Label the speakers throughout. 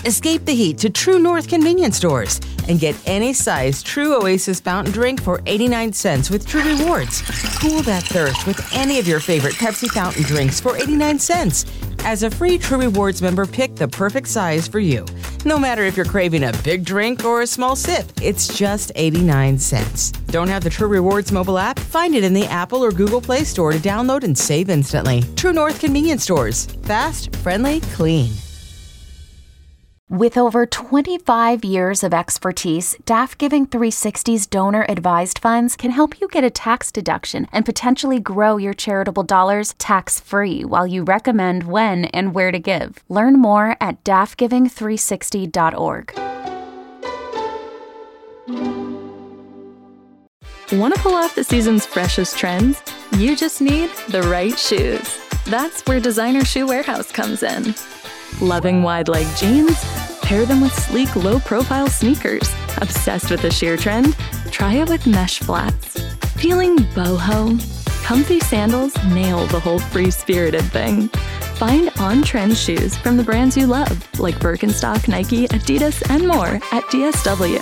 Speaker 1: Escape the heat to True North convenience stores and get any size True Oasis fountain drink for 89 cents with True Rewards. Cool that thirst with any of your favorite Pepsi fountain drinks for 89 cents. As a free True Rewards member, pick the perfect size for you. No matter if you're craving a big drink or a small sip, it's just 89 cents. Don't have the True Rewards mobile app? Find it in the Apple or Google Play Store to download and save instantly. True North convenience stores. Fast, friendly, clean.
Speaker 2: With over 25 years of expertise, DAF Giving 360's donor-advised funds can help you get a tax deduction and potentially grow your charitable dollars tax-free while you recommend when and where to give. Learn more at dafgiving360.org.
Speaker 3: Want to pull off the season's freshest trends? You just need the right shoes. That's where Designer Shoe Warehouse comes in. Loving wide-leg jeans? Pair them with sleek, low-profile sneakers. Obsessed with the sheer trend? Try it with mesh flats. Feeling boho? Comfy sandals nail the whole free-spirited thing. Find on-trend shoes from the brands you love, like Birkenstock, Nike, Adidas, and more at DSW.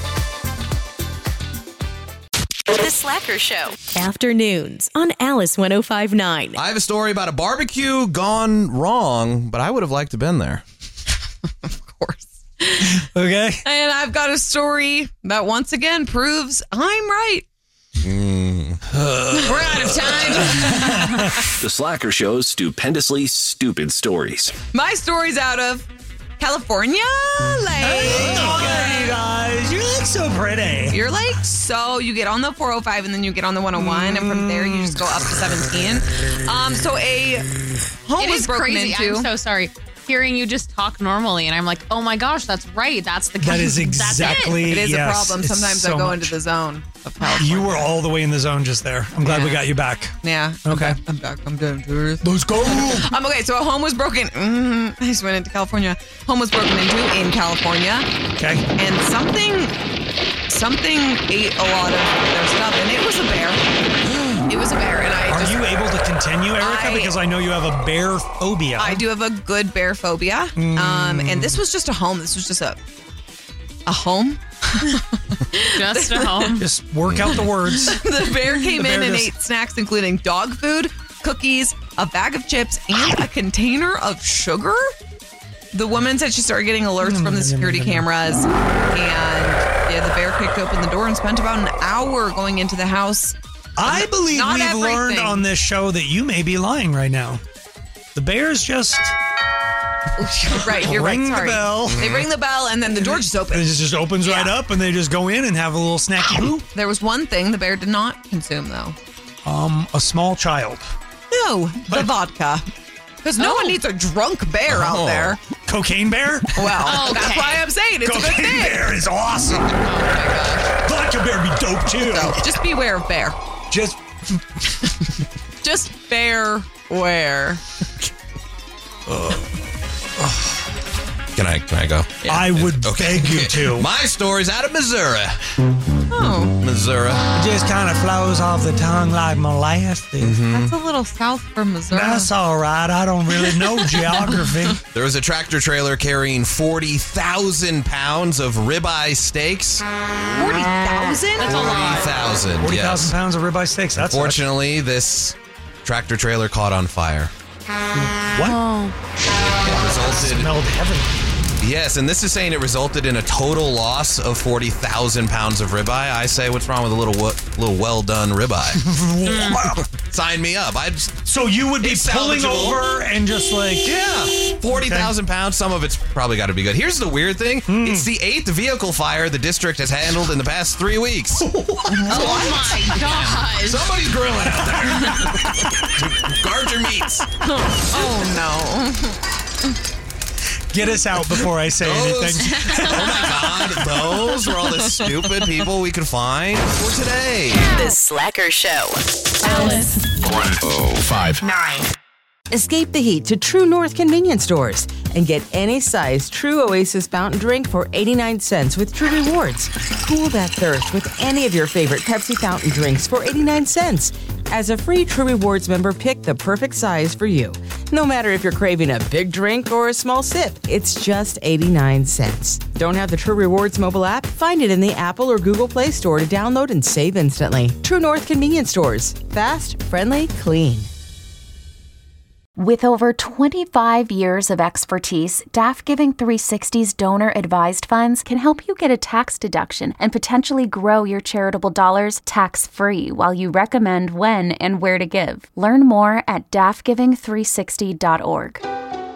Speaker 4: The Slacker Show. Afternoons on Alice 105.9.
Speaker 5: I have a story about a barbecue gone wrong, but I would have liked to have been there.
Speaker 6: Of course.
Speaker 7: Okay.
Speaker 6: And I've got a story that once again proves I'm right. We're out of time.
Speaker 8: The Slacker Show's stupendously stupid stories.
Speaker 6: My story's out of California.
Speaker 7: Hey, you guys. You're like so pretty.
Speaker 6: You're like, so you get on the 405 and then you get on the 101 and from there you just go up to 17. So a home was broken
Speaker 9: crazy.
Speaker 6: into.
Speaker 9: I'm so sorry. Hearing you just talk normally, and I'm like, oh my gosh, that's right. That's the
Speaker 7: That is exactly
Speaker 6: It is
Speaker 7: yes,
Speaker 6: a problem. Sometimes I go into the zone of California.
Speaker 7: You were all the way in the zone just there. I'm glad we got you back.
Speaker 6: Yeah.
Speaker 7: Okay.
Speaker 6: I'm back. I'm doing tourist.
Speaker 7: Let's go.
Speaker 6: Okay, so a home was broken. I just went into California. Home was broken into in California.
Speaker 7: Okay.
Speaker 6: And something ate a lot of their stuff, and it was a bear. It was a bear, and
Speaker 7: Are you able to continue, Erica? Because I know you have a bear phobia.
Speaker 6: I do have a good bear phobia. And this was just a home. This was just a home.
Speaker 9: Just a home.
Speaker 7: Just work out the words.
Speaker 6: The bear came in and ate snacks, including dog food, cookies, a bag of chips, and a container of sugar. The woman said she started getting alerts from the security cameras, and the bear kicked open the door and spent about an hour going into the house.
Speaker 7: I believe
Speaker 6: Not
Speaker 7: we've
Speaker 6: everything.
Speaker 7: learned on this show that you may be lying right now. The bears just
Speaker 6: Right, you're right.
Speaker 7: ring the
Speaker 6: Sorry.
Speaker 7: bell.
Speaker 6: They ring the bell and then the door just opens.
Speaker 7: It just opens right up, and they just go in and have a little snacky poo.
Speaker 6: There was one thing the bear did not consume, though.
Speaker 7: A small child.
Speaker 6: No, the vodka. Because no one needs a drunk bear out there.
Speaker 7: Cocaine bear?
Speaker 6: Well, that's why I'm saying it's a good
Speaker 7: Cocaine
Speaker 6: thing.
Speaker 7: bear is awesome.
Speaker 6: Oh my gosh.
Speaker 7: Vodka bear be dope too.
Speaker 6: So just beware of bear.
Speaker 7: Just
Speaker 6: bear where.
Speaker 5: Can I go?
Speaker 7: Yeah. I would beg you to.
Speaker 5: My story's out of Missouri.
Speaker 6: Oh.
Speaker 5: Missouri.
Speaker 7: It just kind of flows off the tongue like molasses.
Speaker 6: That's a little south from Missouri.
Speaker 7: That's all right. I don't really know geography.
Speaker 5: There was a tractor trailer carrying 40,000 pounds of ribeye steaks.
Speaker 6: 40,000? That's
Speaker 9: a lot.
Speaker 5: 40,000,
Speaker 7: 40,000
Speaker 5: yes.
Speaker 7: pounds of ribeye steaks. That's
Speaker 5: Unfortunately, this tractor trailer caught on fire.
Speaker 7: What?
Speaker 5: It resulted.
Speaker 7: Smelled heavenly.
Speaker 5: Yes, and this is saying it resulted in a total loss of 40,000 pounds of ribeye. I say, what's wrong with a little well done ribeye? Sign me up.
Speaker 7: So you would be pulling over and just like
Speaker 5: 40,000 pounds. Some of it's probably got to be good. Here's the weird thing: it's the 8th vehicle fire the district has handled in the past 3 weeks.
Speaker 9: Oh my gosh.
Speaker 5: Somebody's grilling out there. Guard your meats.
Speaker 6: Oh no.
Speaker 7: Get us out before I say anything.
Speaker 5: Oh my God, those were all the stupid people we could find for today.
Speaker 4: The Slacker Show. Alice.
Speaker 8: 105.9.
Speaker 1: Escape the heat to True North convenience stores and get any size True Oasis fountain drink for 89 cents with True Rewards. Cool that thirst with any of your favorite Pepsi fountain drinks for 89 cents. As a free True Rewards member, pick the perfect size for you. No matter if you're craving a big drink or a small sip, it's just 89 cents. Don't have the True Rewards mobile app? Find it in the Apple or Google Play Store to download and save instantly. True North Convenience Stores. Fast, friendly, clean.
Speaker 2: With over 25 years of expertise, DAF Giving 360's donor advised funds can help you get a tax deduction and potentially grow your charitable dollars tax-free while you recommend when and where to give. Learn more at dafgiving360.org.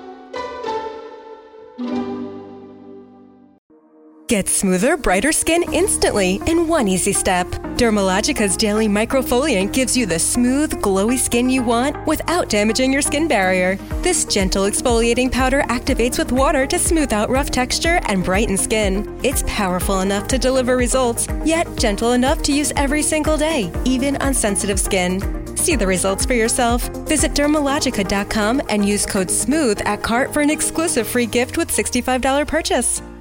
Speaker 10: Get smoother, brighter skin instantly in one easy step. Dermalogica's daily microfoliant gives you the smooth, glowy skin you want without damaging your skin barrier. This gentle exfoliating powder activates with water to smooth out rough texture and brighten skin. It's powerful enough to deliver results, yet gentle enough to use every single day, even on sensitive skin. See the results for yourself. Visit Dermalogica.com and use code SMOOTH at cart for an exclusive free gift with $65 purchase.